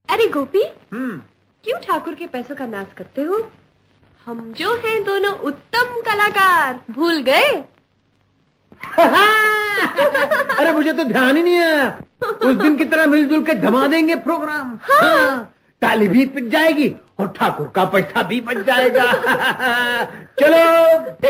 अरे गोपी, क्यों ठाकुर के पैसों का नाश करते हो? हम जो हैं दोनों उत्तम कलाकार, भूल गए? अरे मुझे तो ध्यान ही नहीं है। उस दिन की तरह मिलजुल के जमा देंगे प्रोग्राम। हाँ। ताली भी पिट जाएगी और ठाकुर का पैसा भी बच जाएगा। चलो।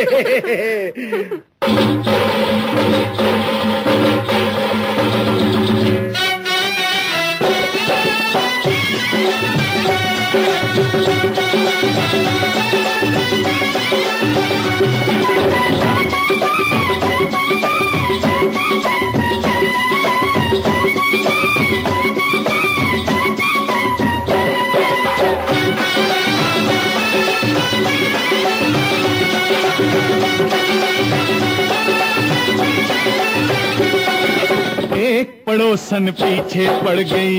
एक पड़ोसन पीछे पड़ गई,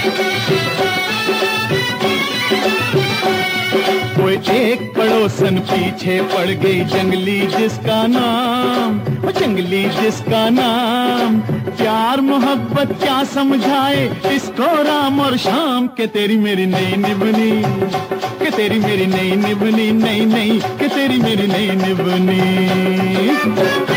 वो एक पड़ोसन पीछे पड़ गई, जंगली जिसका नाम, वो जंगली जिसका नाम। प्यार मोहब्बत क्या समझाए इसको राम और शाम, के तेरी मेरी नई निभनी, के तेरी मेरी नई निभनी, नई नई के तेरी मेरी नई निभनी।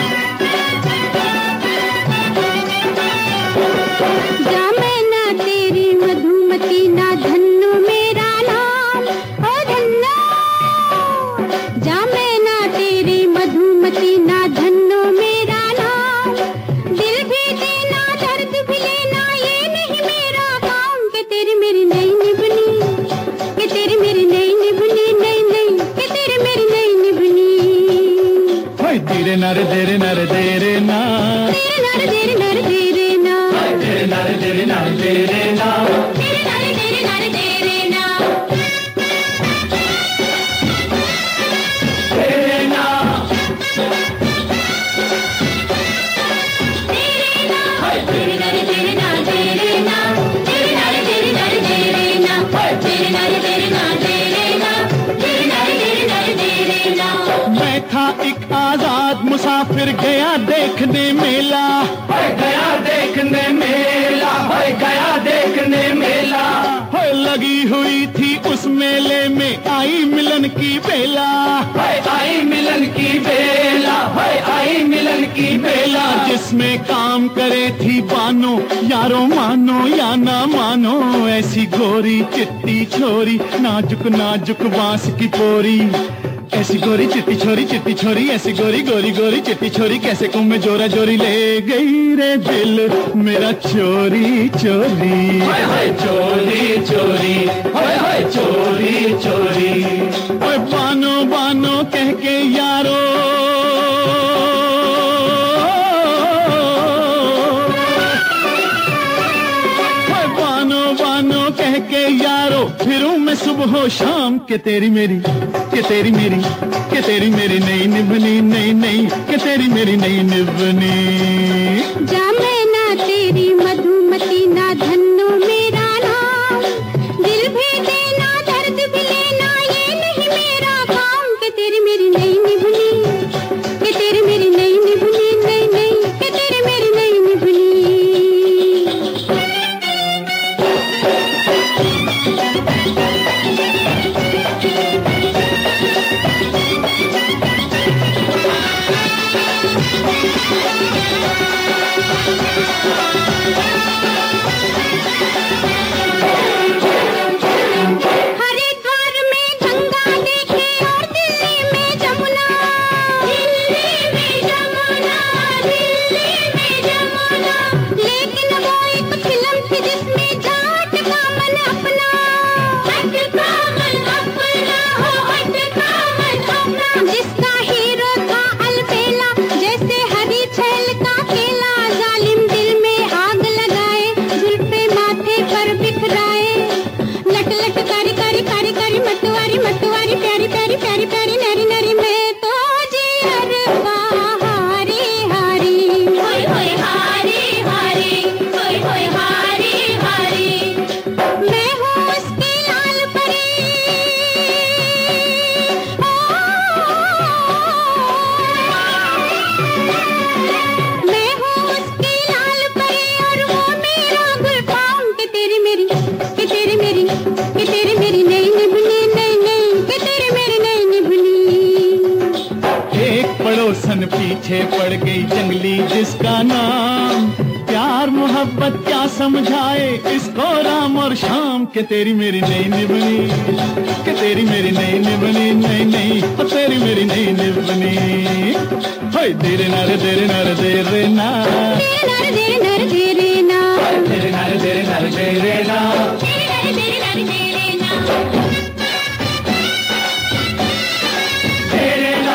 नरे देरे नरे देरे ना, नरे देरे नरे देरे ना, नरे देरे नरे देरे ना, नरे देरे नरे देरे ना, देरे ना, देरे नरे देरे ना, देरे ना, देरे नरे देरे नरे देरे ना, देरे नरे देरे ना, देरे ना, देरे नरे देरे नरे देरे ना। मैं था एक आजाद मुसाफिर, गया देखने मेला, गया देखने मेला, गया देखने मेला। लगी हुई थी उस मेले में आई मिलन की बेला, आई मिलन की बेला, आई मिलन की बेला। जिसमें काम करे थी बानो, यारो मानो या ना मानो, ऐसी गोरी चिट्टी छोरी, नाजुक नाजुक बांस की पोरी। ऐसी गोरी चिट्टी छोरी, ऐसी गोरी गोरी गोरी चिट्टी छोरी, कैसे को मैं जोरा जोरी ले गई रे दिल मेरा चोरी चोरी, हाय हाय चोरी चोरी, हाय हाय चोरी चोरी। ओए बानो बानो कह के यारो, बानो बानो कह के यारो, फिरूं मैं सुबह शाम, के तेरी मेरी, के तेरी मेरी, के तेरी मेरी नई निभनी, नई नई के तेरी मेरी नई निभनी। जा मैं ना तेरी मधुमती, ना धन्नो मेरा नाम, दिल भी देना दर्द भी लेना ये नहीं मेरा काम, के तेरी मेरी नई निभनी, के तेरी मेरी नई निभनी, नई नई के तेरी मेरी नई निभनी। पीछे पड़ गई जंगली जिसका नाम। प्यार मोहब्बत क्या समझाए इसको राम और शाम, के तेरी मेरी नई निभनी, के तेरी मेरी नई निभनी, नई नई तेरी मेरी नई निभनी। होय तेरे नारे तेरे नारे तेरे ना, तेरे नारे तेरे नारे तेरे ना, तेरे नारे तेरे नारे तेरे ना, तेरे नारे तेरे नारे तेरे ना। तेरे ना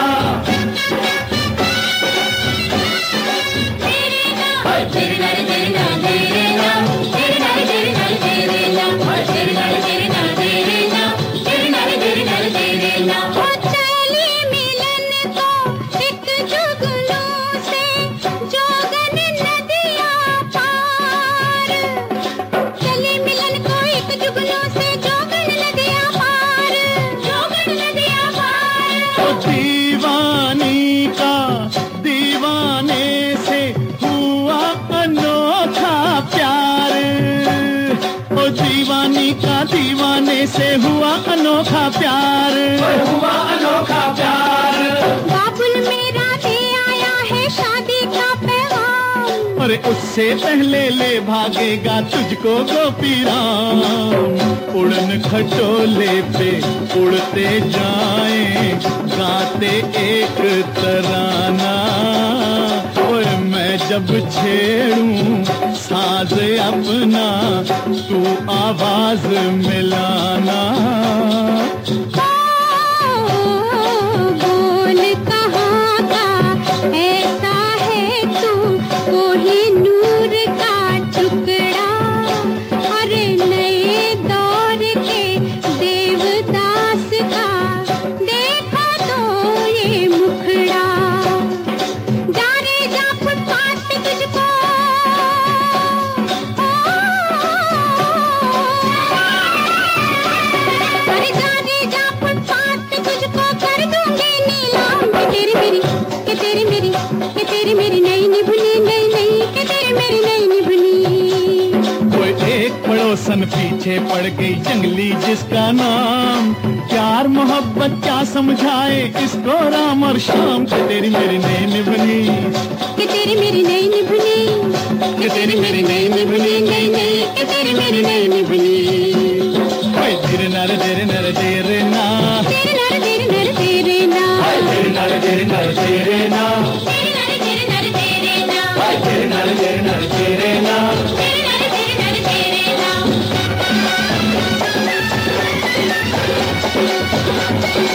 तेरे नारे तेरे ना तेरे ना, तेरे नारे तेरे नारे तेरे ना, तेरे नारे तेरे ना तेरे ना, तेरे नारे तेरे नारे तेरे ना। ओ चली मिलन को एक जुगनू से जोगन नदिया पार, चली मिलन को एक जुगनू से जोगन नदिया पार, जोगन नदिया पार। ओ दीवानी का दीवाने से हुआ अनोखा प्यार, ओ दीवानी का दीवाने से हुआ अनोखा प्यार, हुआ अनोखा प्यार। बाबुल मेरा दे आया है शादी का पैगाम, अरे उससे पहले ले भागेगा तुझको गोपी राम। उड़न खटोले पे उड़ते जाएं गाते एक तराना, और मैं जब छेड़ूं साज अपना तू आवाज मिलाना। बोल कहाँ का ऐसा है तू कोहिनूर का टुकड़ा, अरे नए दौर के देवदास का देखा तो ये मुखड़ा। जा रे जा फुटपाथ पे तुझको अरे जा रे जा फुटपाथ पे तुझको कर दूंगी नीलाम, के तेरी मेरी, के तेरी मेरी, के तेरी मेरी नई निभनी, नई नई के तेरी मेरी नई निभनी। कोई एक पड़ोसन पीछे पड़ गई जंगली जिसका नाम। प्यार मोहब्बत क्या समझाए इसको राम और शाम, के तेरी मेरी नई निभनी, के तेरी मेरी नई निभनी, के तेरी मेरी नई निभनी, नई नई के तेरी मेरी नई निभनी। होय तेरे नारे तेरे नारे तेरे ना, तेरे नारे तेरे नारे तेरे ना, तेरे नारे तेरे नारे तेरे ना, तेरे नारे तेरे नारे तेरे ना, तेरे नारे तेरे नारे तेरे ना। तेरे नारे तेरे नारे तेरे ना।